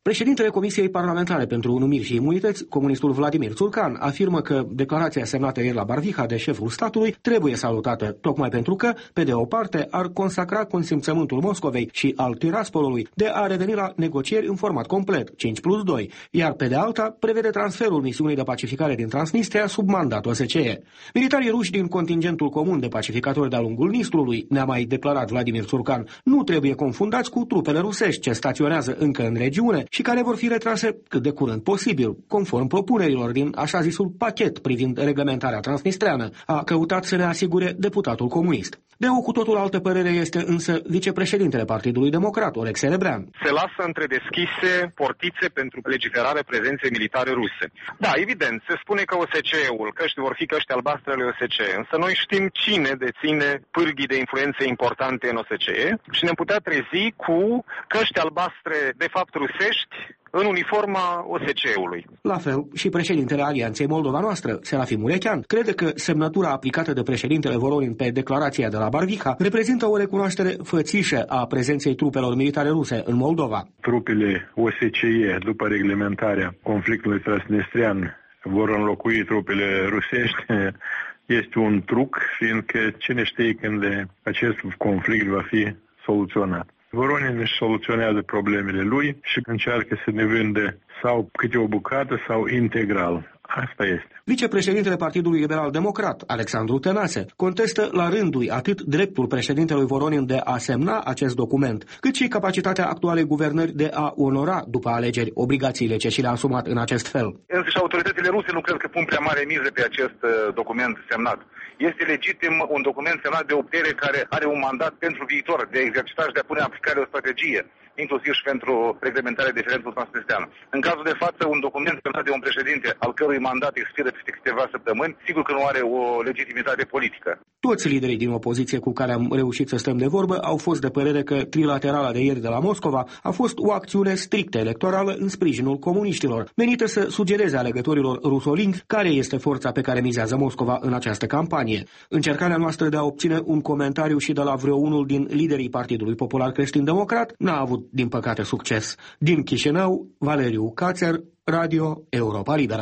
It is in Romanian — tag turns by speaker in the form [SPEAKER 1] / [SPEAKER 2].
[SPEAKER 1] Președintele Comisiei Parlamentare pentru Numiri și Imunități, comunistul Vladimir Țurcan, afirmă că declarația semnată ieri la Barviha de șeful statului trebuie salutată, tocmai pentru că, pe de o parte, ar consacra consimțământul Moscovei și al Tiraspolului de a reveni la negocieri în format complet, 5+2, iar pe de alta prevede transferul misiunii de pacificare din Transnistria sub mandat OSCE. Militarii ruși din contingentul comun de pacificatori de-a lungul Nistrului, ne-a mai declarat Vladimir Țurcan, nu trebuie confundați cu trupele rusești ce staționează încă în regiune și care vor fi retrase cât de curând posibil, conform propunerilor din așa zisul pachet privind reglementarea transnistreană, a căutat să ne asigure deputatul comunist. De o cu totul altă părere este însă vicepreședintele Partidului Democrat, Oleg Serebrean.
[SPEAKER 2] Se lasă întredeschise portițe pentru legiferare prezenței militare ruse. Da, evident, se spune că OSCE-ul, căști vor fi căști albastre ale OSCE, însă noi știm cine deține pârghii de influențe importante în OSCE și ne-am putea trezi cu căști albastre de fapt rusești în uniforma OSCE-ului.
[SPEAKER 1] La fel și președintele Alianței Moldova Noastră, Serafim Urechean, crede că semnătura aplicată de președintele Voronin pe declarația de la Barviha reprezintă o recunoaștere fățișă a prezenței trupelor militare ruse în Moldova.
[SPEAKER 3] Trupele OSCE, după reglementarea conflictului transnistrian, vor înlocui trupele rusești. Este un truc, fiindcă cine știe când acest conflict va fi soluționat. Voronin își soluționează problemele lui și încearcă să ne vândă sau câte o bucată sau integral. Asta este.
[SPEAKER 1] Vicepreședintele Partidului Liberal Democrat, Alexandru Tănase, contestă la rândul atât dreptul președintelui Voronin de a semna acest document, cât și capacitatea actualei guvernări de a onora după alegeri obligațiile ce și le-a asumat în acest fel.
[SPEAKER 2] Însă și autoritățile ruse nu cred că pun prea mare miză pe acest document semnat. Este legitim un document semnat de o putere care are un mandat pentru viitor, de a exercita și de a pune în aplicare o strategie, inclusiv și pentru reglementarea diferențelor transnistriană. În cazul de față, un document semnat de un președinte al cărui mandat expiră peste câteva săptămâni, sigur că nu are o legitimitate politică.
[SPEAKER 1] Toți liderii din opoziție cu care am reușit să stăm de vorbă au fost de părere că trilaterala de ieri de la Moscova a fost o acțiune strictă electorală în sprijinul comuniștilor, menită să sugereze alegătorilor rusolinghi care este forța pe care mizează Moscova în această campanie. Încercarea noastră de a obține un comentariu și de la vreo unul din liderii Partidului Popular Creștin-Democrat n-a avut, din păcate, succes. Din Chișinău, Valeriu Cațer, Radio Europa Liberă.